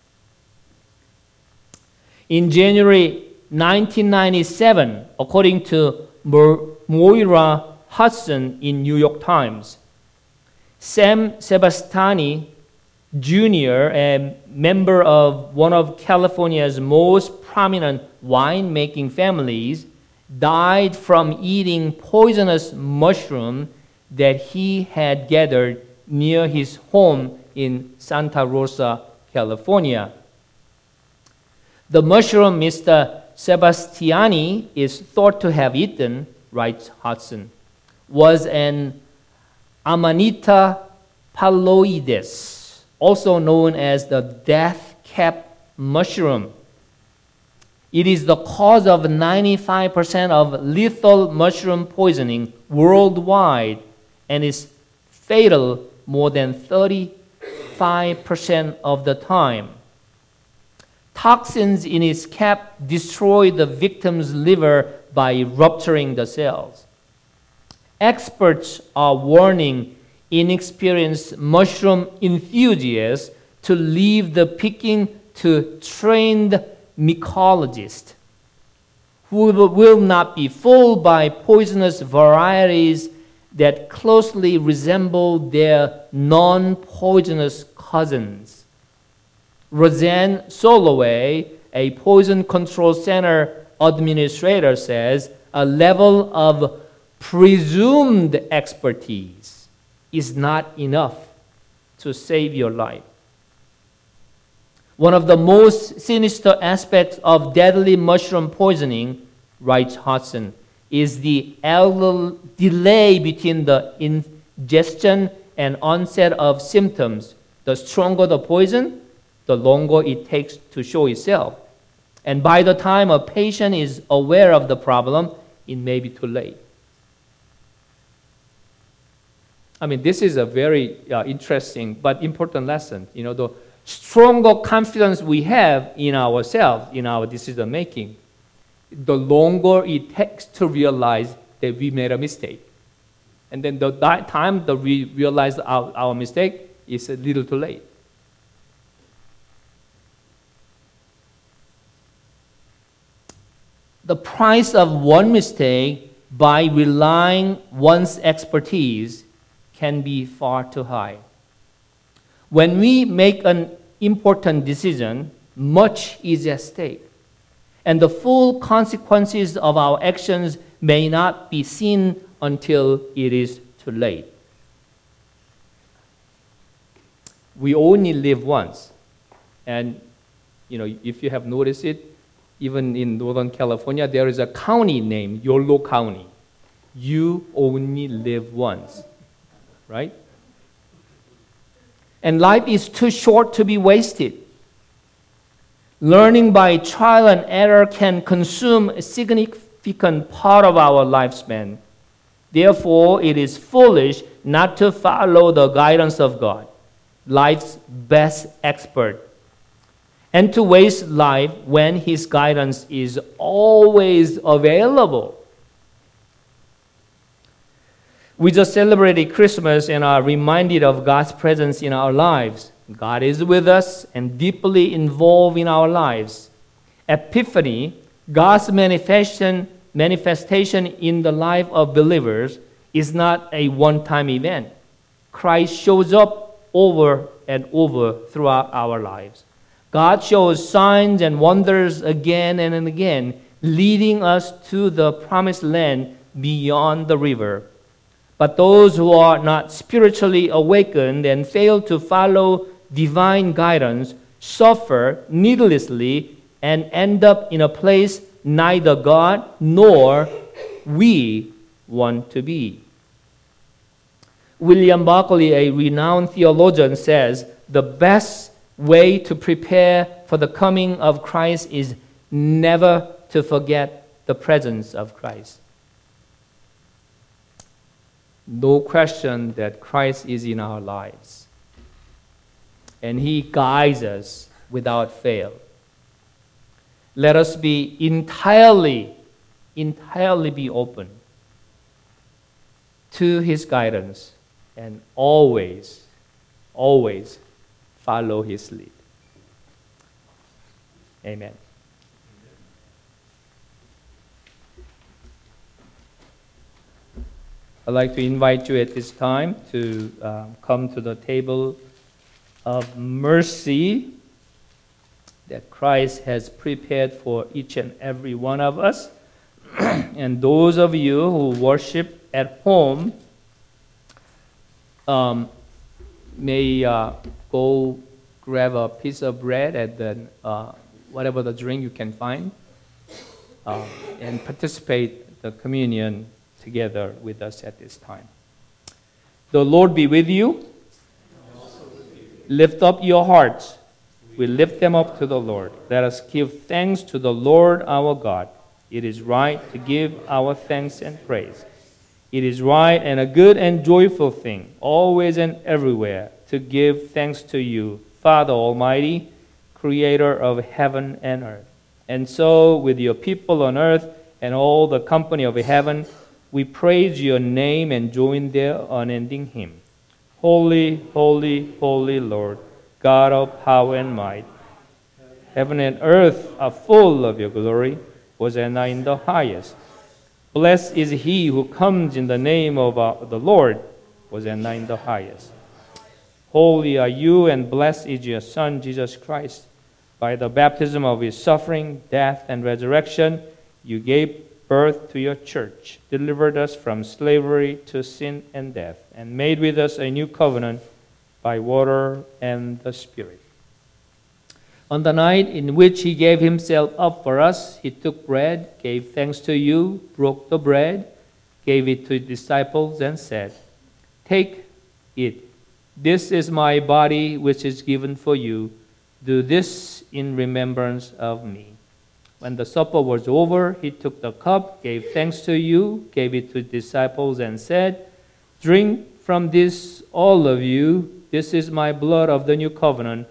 In January 1997, according to Moira Hudson in New York Times, Sam Sebastiani Jr., a member of one of California's most prominent wine-making families, died from eating poisonous mushroom that he had gathered near his home in Santa Rosa, California. The mushroom Mr. Sebastiani is thought to have eaten, writes Hudson, was an Amanita phalloides, also known as the death cap mushroom. It is the cause of 95% of lethal mushroom poisoning worldwide and is fatal more than 35% of the time. Toxins in its cap destroy the victim's liver by rupturing the cells. Experts are warning inexperienced mushroom enthusiasts to leave the picking to trained mycologists who will not be fooled by poisonous varieties that closely resemble their non-poisonous cousins. Roseanne Soloway, a poison control center administrator, says a level of presumed expertise is not enough to save your life. One of the most sinister aspects of deadly mushroom poisoning, writes Hudson, is the delay between the ingestion and onset of symptoms. The stronger the poison, the longer it takes to show itself. And by the time a patient is aware of the problem, it may be too late. I mean, this is a very interesting but important lesson. You know, stronger confidence we have in ourselves, in our decision making, the longer it takes to realize that we made a mistake. And then that time that we realize our mistake is a little too late. The price of one mistake by relying one's expertise can be far too high. When we make an important decision, much is at stake, and the full consequences of our actions may not be seen until it is too late. We only live once, and if you have noticed it, even in Northern California, there is a county named Yolo County. You only live once, right? And life is too short to be wasted. Learning by trial and error can consume a significant part of our lifespan. Therefore, it is foolish not to follow the guidance of God, life's best expert, and to waste life when His guidance is always available. We just celebrated Christmas and are reminded of God's presence in our lives. God is with us and deeply involved in our lives. Epiphany, God's manifestation in the life of believers, is not a one-time event. Christ shows up over and over throughout our lives. God shows signs and wonders again and again, leading us to the promised land beyond the river. But those who are not spiritually awakened and fail to follow divine guidance suffer needlessly and end up in a place neither God nor we want to be. William Barclay, a renowned theologian, says the best way to prepare for the coming of Christ is never to forget the presence of Christ. No question that Christ is in our lives, and He guides us without fail. Let us be entirely be open to His guidance and always follow His lead. Amen. I'd like to invite you at this time to come to the table of mercy that Christ has prepared for each and every one of us. And those of you who worship at home may go grab a piece of bread at the whatever the drink you can find, and participate the communion together with us at this time. The Lord be with you. Lift up your hearts. We lift them up to the Lord. Let us give thanks to the Lord our God. It is right to give our thanks and praise. It is right and a good and joyful thing, always and everywhere, to give thanks to you, Father Almighty, Creator of heaven and earth. And so, with your people on earth and all the company of heaven, we praise your name and join their unending hymn. Holy, holy, holy Lord, God of power and might. Heaven and earth are full of your glory. Hosanna in the highest. Blessed is he who comes in the name of the Lord. Hosanna in the highest. Holy are you, and blessed is your Son, Jesus Christ. By the baptism of his suffering, death, and resurrection, you gave birth to your church, delivered us from slavery to sin and death, and made with us a new covenant by water and the Spirit. On the night in which he gave himself up for us, he took bread, gave thanks to you, broke the bread, gave it to his disciples, and said, "Take it. This is my body, which is given for you. Do this in remembrance of me." When the supper was over, he took the cup, gave thanks to you, gave it to his disciples, and said, "Drink from this, all of you. This is my blood of the new covenant,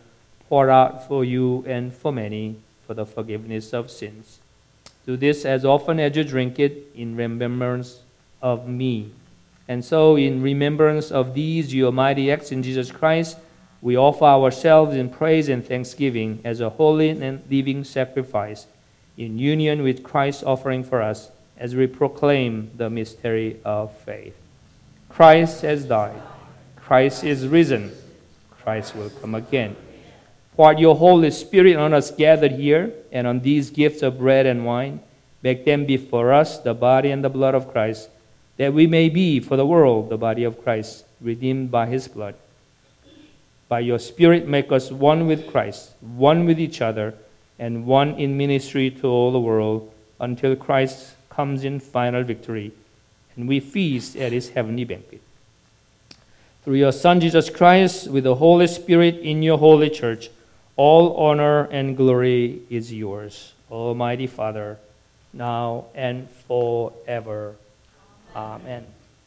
poured out for you and for many for the forgiveness of sins. Do this as often as you drink it in remembrance of me. And so, in remembrance of these your mighty acts in Jesus Christ, we offer ourselves in praise and thanksgiving as a holy and living sacrifice in union with Christ's offering for us as we proclaim the mystery of faith. Christ has died. Christ is risen. Christ will come again. Pour out your Holy Spirit on us gathered here and on these gifts of bread and wine. Make them be for us the body and the blood of Christ, that we may be for the world the body of Christ, redeemed by his blood. By your Spirit, make us one with Christ, one with each other, and one in ministry to all the world, until Christ comes in final victory, and we feast at his heavenly banquet. Through your Son, Jesus Christ, with the Holy Spirit in your holy church, all honor and glory is yours, Almighty Father, now and forever. Amen.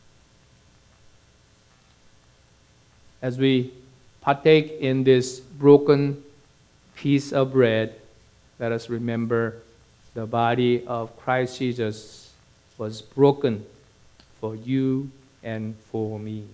As we partake in this broken piece of bread, let us remember the body of Christ Jesus was broken for you and for me.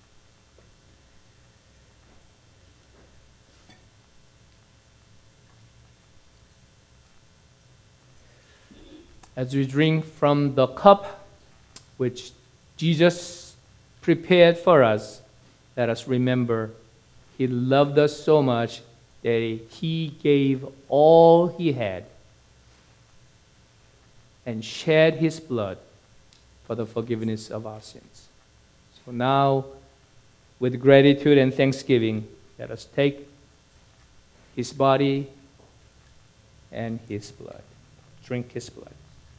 As we drink from the cup which Jesus prepared for us, let us remember he loved us so much that he gave all he had and shed his blood for the forgiveness of our sins. So now, with gratitude and thanksgiving, let us take his body and his blood. Drink his blood.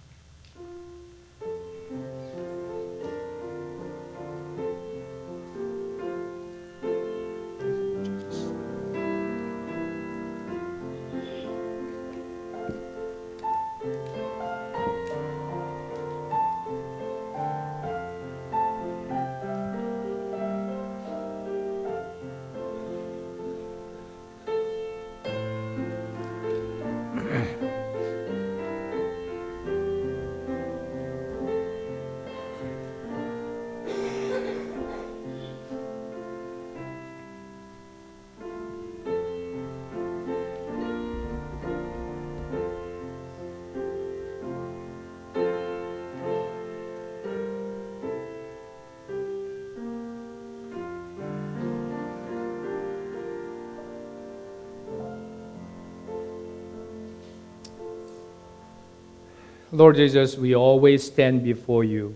Lord Jesus, we always stand before you.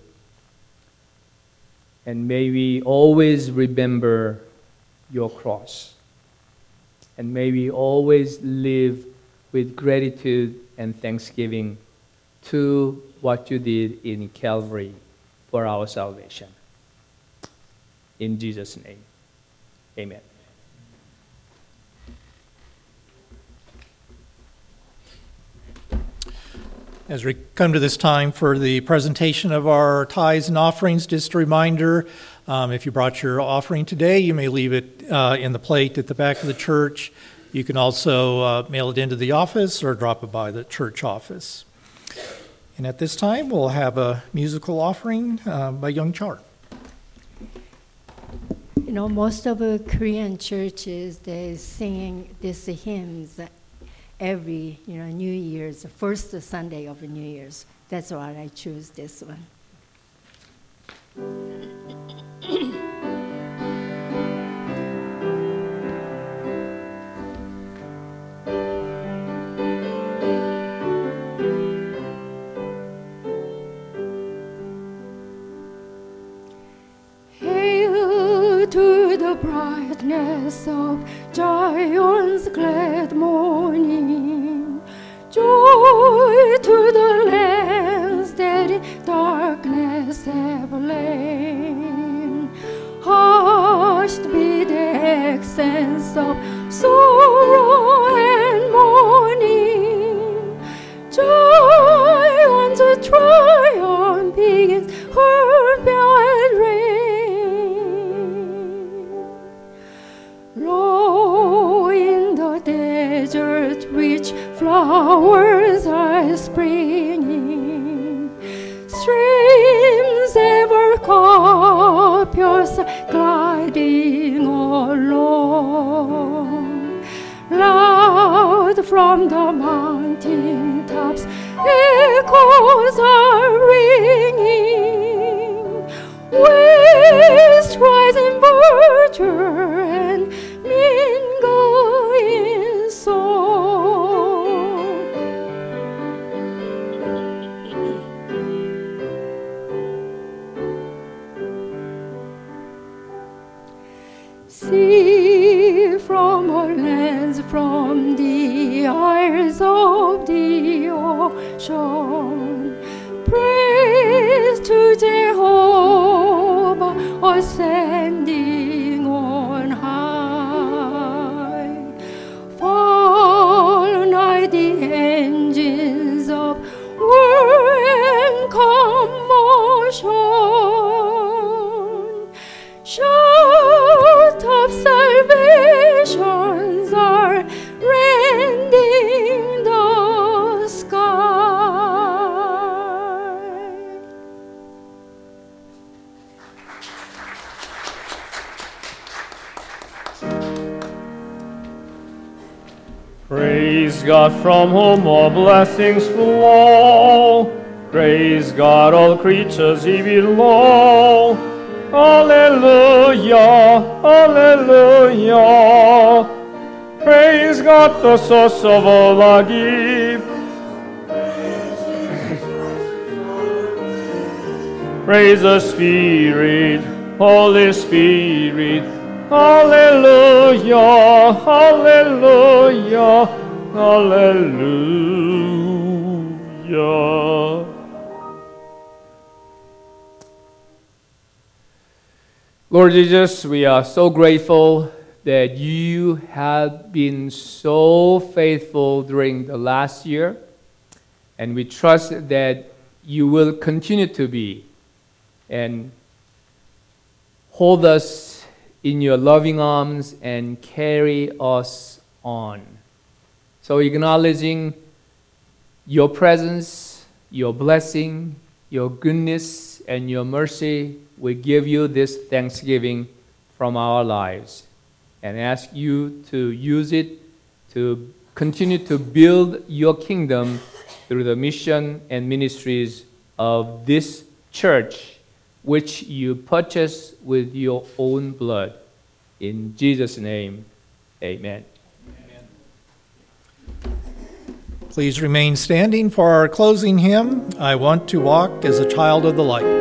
And may we always remember your cross. And may we always live with gratitude and thanksgiving to what you did in Calvary for our salvation. In Jesus' name, amen. As we come to this time for the presentation of our tithes and offerings, just a reminder, if you brought your offering today, you may leave it in the plate at the back of the church. You can also mail it into the office or drop it by the church office. And at this time, we'll have a musical offering by Young Char. You know, most of the Korean churches, they sing these hymns every, New Year's, the first Sunday of New Year's. That's why I choose this one. Hail to the brightness of Zion's glad morning, joy to the lands that in darkness have lain. Hushed be the accents of sorrow and mourning, joy unto triumph begins her bright reign. Lo, in the day flowers are springing, streams ever copious gliding along. Loud from the mountain tops, echoes are ringing. Waves rise in verdure and mingle in song. See from all lands, from the isles of the ocean, praise to Jehovah, ascending on high. Fall nigh the engines of war and commotion. Shout of salvations are rending the sky. Praise God from whom all blessings flow. Praise God, all creatures ye below. Hallelujah, hallelujah. Praise God, the source of all our gift. Praise the Spirit, Holy Spirit. Hallelujah, hallelujah, hallelujah. Lord Jesus, we are so grateful that you have been so faithful during the last year, and we trust that you will continue to be and hold us in your loving arms and carry us on. So acknowledging your presence, your blessing, your goodness, and your mercy, we give you this thanksgiving from our lives and ask you to use it to continue to build your kingdom through the mission and ministries of this church, which you purchased with your own blood. In Jesus' name, amen. Please remain standing for our closing hymn, I Want to Walk as a Child of the Light.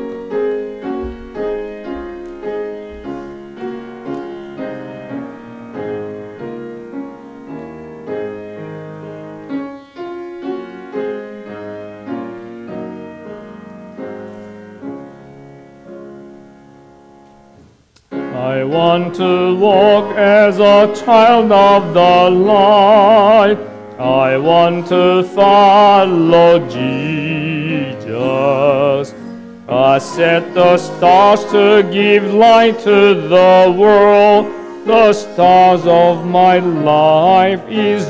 I want to walk as a child of the light. I want to follow Jesus. I set the stars to give light to the world. The stars of my life is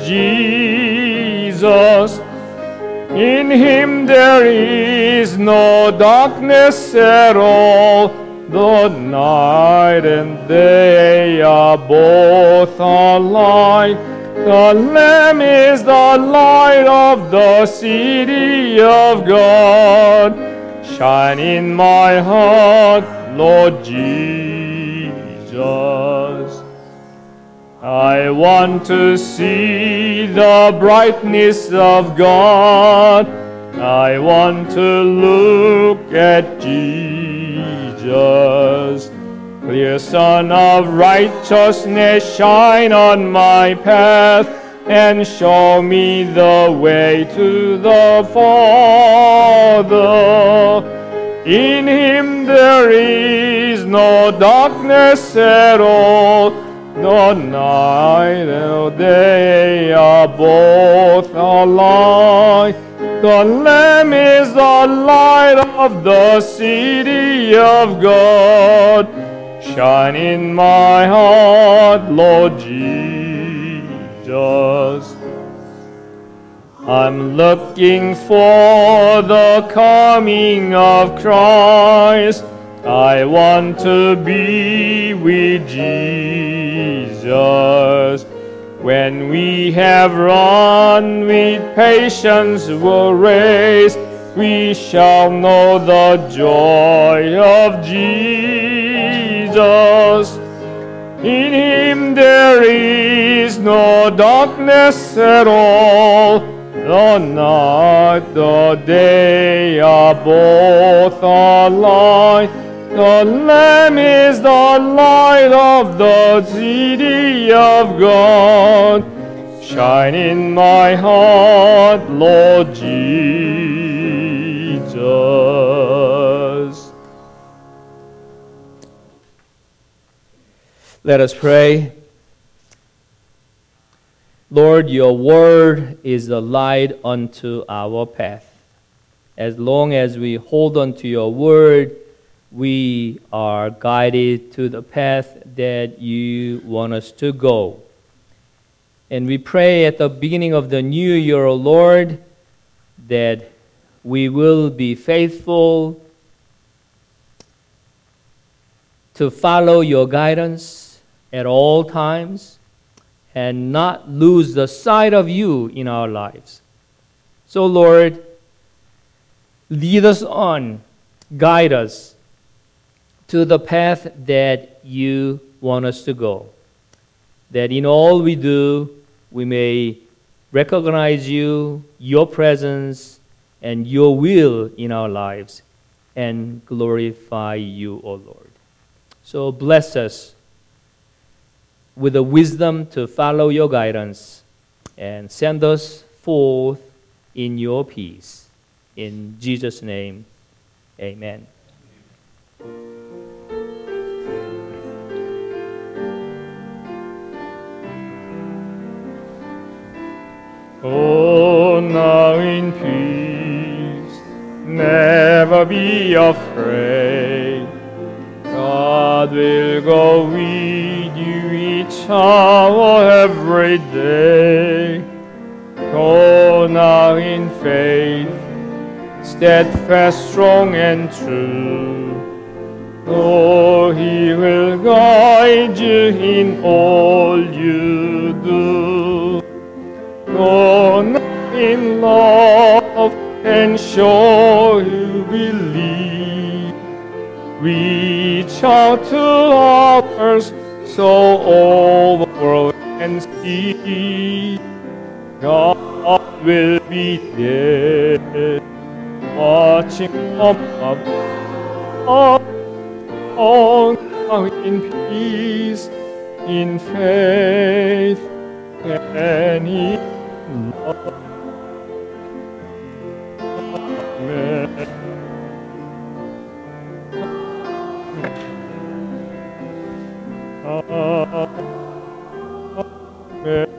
Jesus. In him there is no darkness at all. The night and day are both alike. The Lamb is the light of the city of God. Shine in my heart, Lord Jesus. I want to see the brightness of God. I want to look at Jesus. Clear sun of righteousness, shine on my path and show me the way to the Father. In him there is no darkness at all. The night and day are both alike. The Lamb is the light of the city of God. Shine in my heart, Lord Jesus. I'm looking for the coming of Christ. I want to be with Jesus. When we have run with patience the race, we shall know the joy of Jesus. In Him there is no darkness at all. The night, the day are both alike. The Lamb is the light of the city of God. Shine in my heart, Lord Jesus. Let us pray. Lord, your word is the light unto our path. As long as we hold on to your word, we are guided to the path that you want us to go. And we pray at the beginning of the new year, O Lord, that we will be faithful to follow your guidance at all times and not lose the sight of you in our lives. So, Lord, lead us on, guide us to the path that you want us to go. That in all we do, we may recognize you, your presence, and your will in our lives, and glorify you, O Lord. So bless us with the wisdom to follow your guidance, and send us forth in your peace. In Jesus' name, amen. Oh, now in peace, never be afraid. God will go with you each hour, every day. Go now in faith, steadfast, strong, and true. Oh, He will guide you in all you do. Go now in love and show you believe. Reach out to others so all the world can see. God will be there, watching from above. Oh, now in peace, in faith, and in love. Amen. Amen.